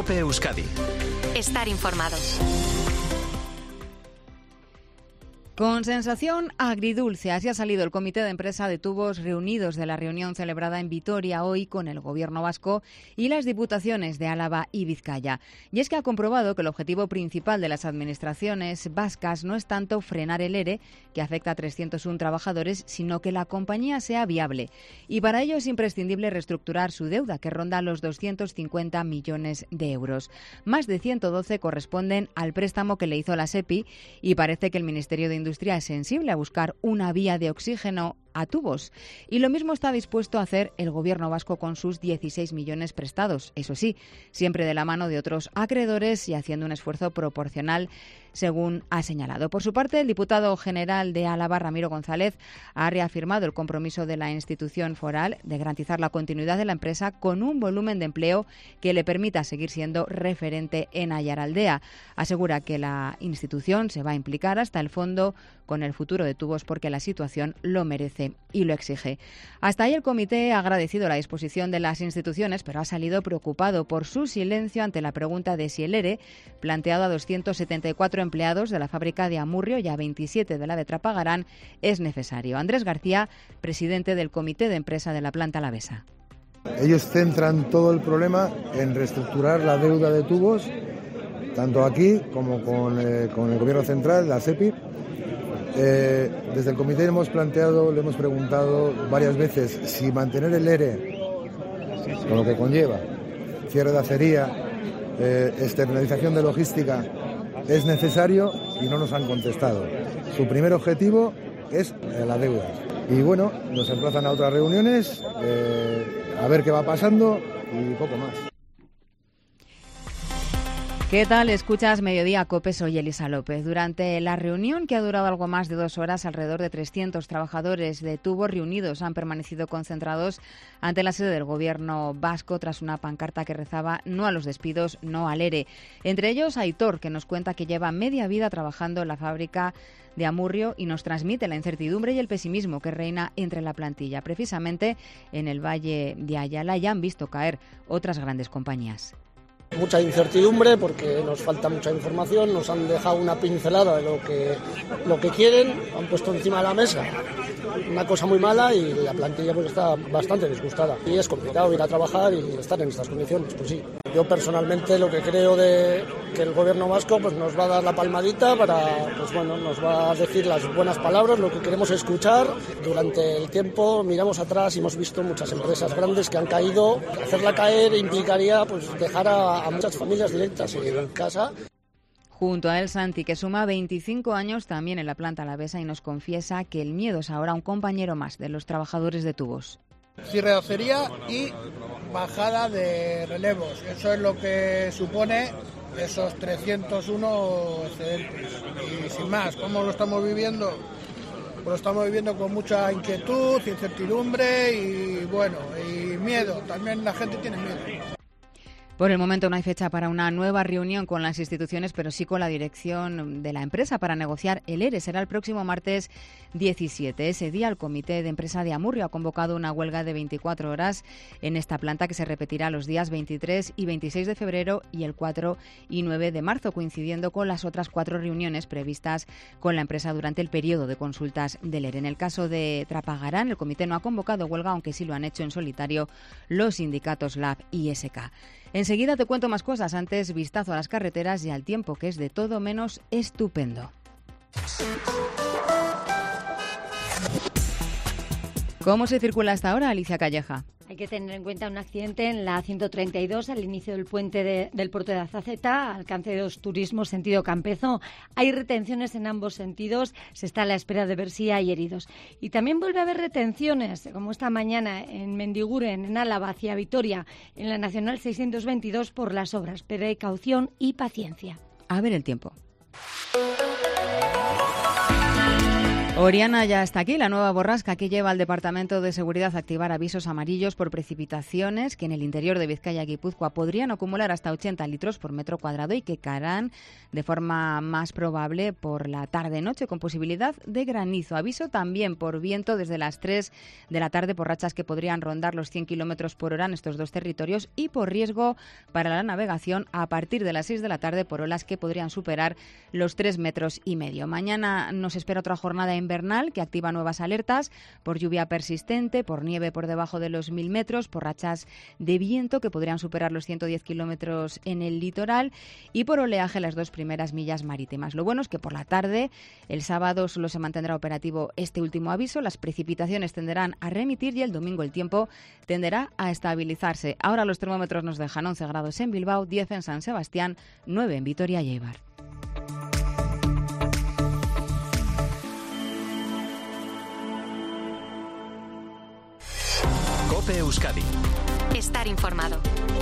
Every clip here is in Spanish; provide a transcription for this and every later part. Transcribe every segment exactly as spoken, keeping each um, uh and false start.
COPE Euskadi. Estar informado. Con sensación agridulce, así ha salido el Comité de Empresa de Tubos reunidos de la reunión celebrada en Vitoria hoy con el Gobierno vasco y las diputaciones de Álava y Vizcaya. Y es que ha comprobado que el objetivo principal de las administraciones vascas no es tanto frenar el ERE, que afecta a trescientos uno trabajadores, sino que la compañía sea viable. Y para ello es imprescindible reestructurar su deuda, que ronda los doscientos cincuenta millones de euros. Más de ciento doce corresponden al préstamo que le hizo la SEPI y parece que el Ministerio de Industria Industria es sensible a buscar una vía de oxígeno a tubos. Y lo mismo está dispuesto a hacer el Gobierno vasco con sus dieciséis millones prestados. Eso sí, siempre de la mano de otros acreedores y haciendo un esfuerzo proporcional, según ha señalado. Por su parte, el diputado general de Álava, Ramiro González, ha reafirmado el compromiso de la institución foral de garantizar la continuidad de la empresa con un volumen de empleo que le permita seguir siendo referente en Aiaraldea. Asegura que la institución se va a implicar hasta el fondo con el futuro de Tubos porque la situación lo merece y lo exige. Hasta ahí el comité ha agradecido la disposición de las instituciones, pero ha salido preocupado por su silencio ante la pregunta de si el ERE, planteado a doscientos setenta y cuatro empleados de la fábrica de Amurrio y a veintisiete de la de Trapagarán, es necesario. Andrés García, presidente del Comité de Empresa de la planta alavesa. Ellos centran todo el problema en reestructurar la deuda de Tubos, tanto aquí como con, eh, con el Gobierno central, la SEPI. Eh, desde el comité hemos planteado, le hemos preguntado varias veces si mantener el ERE, con lo que conlleva, cierre de acería, eh, externalización de logística, es necesario y no nos han contestado. Su primer objetivo es eh, la deuda. Y bueno, nos emplazan a otras reuniones, eh, a ver qué va pasando y poco más. ¿Qué tal? Escuchas Mediodía COPE, soy Elisa López. Durante la reunión, que ha durado algo más de dos horas, alrededor de trescientos trabajadores de Tubos reunidos han permanecido concentrados ante la sede del Gobierno vasco tras una pancarta que rezaba no a los despidos, no al ERE. Entre ellos, Aitor, que nos cuenta que lleva media vida trabajando en la fábrica de Amurrio y nos transmite la incertidumbre y el pesimismo que reina entre la plantilla. Precisamente en el Valle de Ayala ya han visto caer otras grandes compañías. Mucha incertidumbre porque nos falta mucha información, nos han dejado una pincelada de lo que, lo que quieren, han puesto encima de la mesa una cosa muy mala y la plantilla pues está bastante disgustada. Y es complicado ir a trabajar y estar en estas condiciones, pues sí. Yo personalmente lo que creo de que el Gobierno vasco pues nos va a dar la palmadita para, pues bueno, nos va a decir las buenas palabras, lo que queremos escuchar. Durante el tiempo miramos atrás y hemos visto muchas empresas grandes que han caído. Hacerla caer implicaría pues dejar a, a muchas familias directas en casa. Junto a él, Santi, que suma veinticinco años también en la planta alavesa y nos confiesa que el miedo es ahora un compañero más de los trabajadores de Tubos. Cierre de acería y bajada de relevos. Eso es lo que supone esos trescientos uno excedentes. Y sin más, ¿cómo lo estamos viviendo? Pues lo estamos viviendo con mucha inquietud, incertidumbre y bueno, y miedo. También la gente tiene miedo. Por el momento no hay fecha para una nueva reunión con las instituciones, pero sí con la dirección de la empresa para negociar el ERE. Será el próximo martes diecisiete. Ese día el Comité de Empresa de Amurrio ha convocado una huelga de veinticuatro horas en esta planta que se repetirá los días veintitrés y veintiséis de febrero y el cuatro y nueve de marzo, coincidiendo con las otras cuatro reuniones previstas con la empresa durante el periodo de consultas del ERE. En el caso de Trapagarán, el comité no ha convocado huelga, aunque sí lo han hecho en solitario los sindicatos L A B y S K. Enseguida te cuento más cosas, antes vistazo a las carreteras y al tiempo, que es de todo menos estupendo. ¿Cómo se circula hasta ahora, Alicia Calleja? Hay que tener en cuenta un accidente en la ciento treinta y dos, al inicio del puente de, del puerto de Azaceta, alcance de dos turismos, sentido Campezo. Hay retenciones en ambos sentidos, se está a la espera de ver si hay heridos. Y también vuelve a haber retenciones, como esta mañana en Mendiguren, en Álava, hacia Vitoria, en la Nacional seiscientos veintidós por las obras. Precaución y paciencia. A ver el tiempo. Oriana ya está aquí, la nueva borrasca que lleva al Departamento de Seguridad a activar avisos amarillos por precipitaciones que en el interior de Vizcaya y Guipúzcoa podrían acumular hasta ochenta litros por metro cuadrado y que caerán de forma más probable por la tarde-noche con posibilidad de granizo. Aviso también por viento desde las tres de la tarde por rachas que podrían rondar los cien kilómetros por hora en estos dos territorios y por riesgo para la navegación a partir de las seis de la tarde por olas que podrían superar los tres metros y medio. Mañana nos espera otra jornada invernal que activa nuevas alertas por lluvia persistente, por nieve por debajo de los mil metros, por rachas de viento que podrían superar los ciento diez kilómetros en el litoral y por oleaje las dos primeras millas marítimas. Lo bueno es que por la tarde, el sábado, solo se mantendrá operativo este último aviso, las precipitaciones tenderán a remitir y el domingo el tiempo tenderá a estabilizarse. Ahora los termómetros nos dejan once grados en Bilbao, diez en San Sebastián, nueve en Vitoria y Eibar. COPE Euskadi. Estar informado.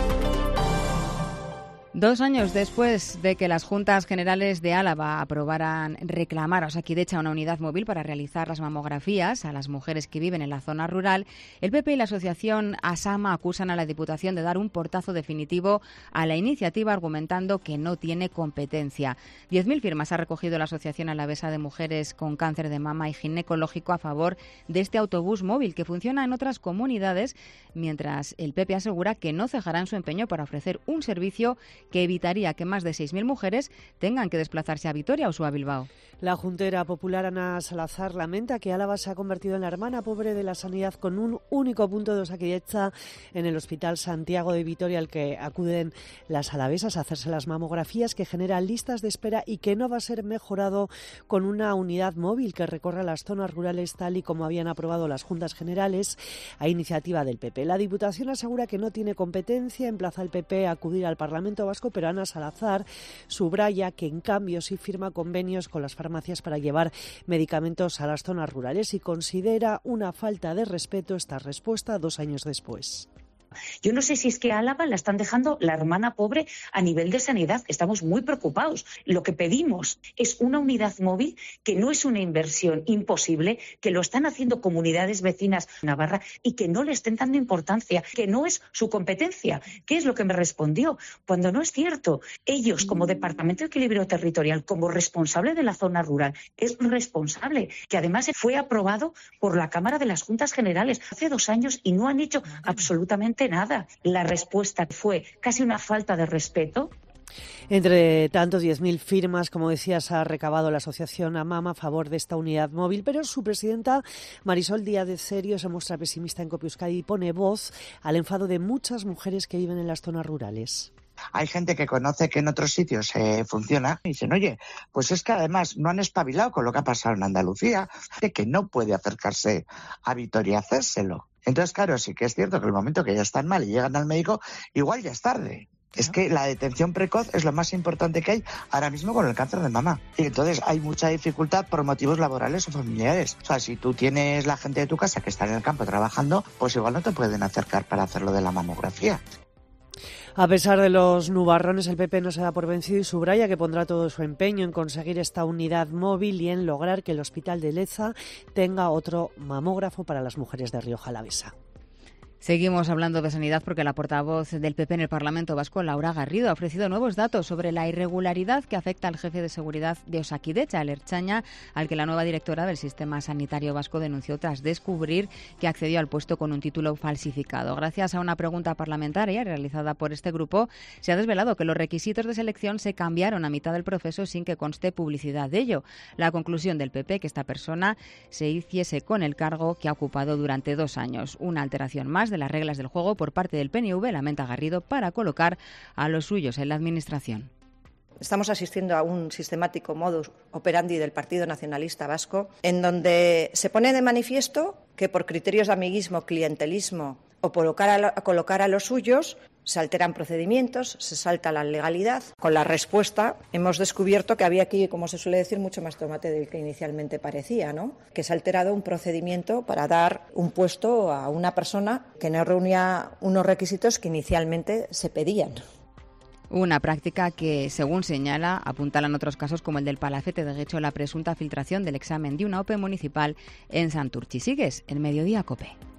Dos años después de que las Juntas Generales de Álava aprobaran reclamar a Osakidetza una unidad móvil para realizar las mamografías a las mujeres que viven en la zona rural, el P P y la asociación ASAMA acusan a la Diputación de dar un portazo definitivo a la iniciativa argumentando que no tiene competencia. diez mil firmas ha recogido la Asociación Alavesa de Mujeres con Cáncer de Mama y Ginecológico a favor de este autobús móvil que funciona en otras comunidades, mientras el P P asegura que no cejará en su empeño para ofrecer un servicio que evitaría que más de seis mil mujeres tengan que desplazarse a Vitoria o a Bilbao. La juntera popular Ana Salazar lamenta que Álava se ha convertido en la hermana pobre de la sanidad con un único punto de Osakidetza en el Hospital Santiago de Vitoria al que acuden las alavesas a hacerse las mamografías, que genera listas de espera y que no va a ser mejorado con una unidad móvil que recorra las zonas rurales tal y como habían aprobado las Juntas Generales a iniciativa del P P. La Diputación asegura que no tiene competencia, emplaza al P P a acudir al Parlamento Vasco, pero Ana Salazar subraya que en cambio sí firma convenios con las farmacias para llevar medicamentos a las zonas rurales y considera una falta de respeto esta respuesta dos años después. Yo no sé si es que a Álava la están dejando la hermana pobre a nivel de sanidad. Estamos muy preocupados. Lo que pedimos es una unidad móvil que no es una inversión imposible, que lo están haciendo comunidades vecinas de Navarra y que no le estén dando importancia, que no es su competencia. ¿Qué es lo que me respondió? Cuando no es cierto. Ellos, como Departamento de Equilibrio Territorial, como responsable de la zona rural, es responsable, que además fue aprobado por la Cámara de las Juntas Generales hace dos años y no han hecho absolutamente nada. La respuesta fue casi una falta de respeto. Entre tanto, diez mil firmas, como decías, ha recabado la asociación AMAMA a favor de esta unidad móvil, pero su presidenta Marisol Díaz de Cerio se muestra pesimista en COPE Euskadi y pone voz al enfado de muchas mujeres que viven en las zonas rurales. Hay gente que conoce que en otros sitios eh, funciona y dicen, oye, pues es que además no han espabilado con lo que ha pasado en Andalucía, de que no puede acercarse a Vitoria a hacérselo. Entonces, claro, sí que es cierto que el momento que ya están mal y llegan al médico, igual ya es tarde. Es que la detención precoz es lo más importante que hay ahora mismo con el cáncer de mama. Y entonces hay mucha dificultad por motivos laborales o familiares. O sea, si tú tienes la gente de tu casa que está en el campo trabajando, pues igual no te pueden acercar para hacerlo de la mamografía. A pesar de los nubarrones, el P P no se da por vencido y subraya que pondrá todo su empeño en conseguir esta unidad móvil y en lograr que el Hospital de Leza tenga otro mamógrafo para las mujeres de Rioja Alavesa. Seguimos hablando de sanidad porque la portavoz del P P en el Parlamento Vasco, Laura Garrido, ha ofrecido nuevos datos sobre la irregularidad que afecta al jefe de seguridad de Osakidetza, el ertzaina, al que la nueva directora del Sistema Sanitario Vasco denunció tras descubrir que accedió al puesto con un título falsificado. Gracias a una pregunta parlamentaria realizada por este grupo, se ha desvelado que los requisitos de selección se cambiaron a mitad del proceso sin que conste publicidad de ello. La conclusión del P P que esta persona se hiciese con el cargo que ha ocupado durante dos años. Una alteración más de las reglas del juego por parte del P N V, lamenta Garrido, para colocar a los suyos en la Administración. Estamos asistiendo a un sistemático modus operandi del Partido Nacionalista Vasco, en donde se pone de manifiesto que por criterios de amiguismo, clientelismo o por colocar a, lo, a colocar a los suyos se alteran procedimientos, se salta la legalidad. Con la respuesta hemos descubierto que había aquí, como se suele decir, mucho más tomate del que inicialmente parecía, ¿no? Que se ha alterado un procedimiento para dar un puesto a una persona que no reunía unos requisitos que inicialmente se pedían. Una práctica que, según señala, apuntalan otros casos como el del Palacete de Guecho, la presunta filtración del examen de una O P E municipal en Santurchi. Sigues en Mediodía COPE.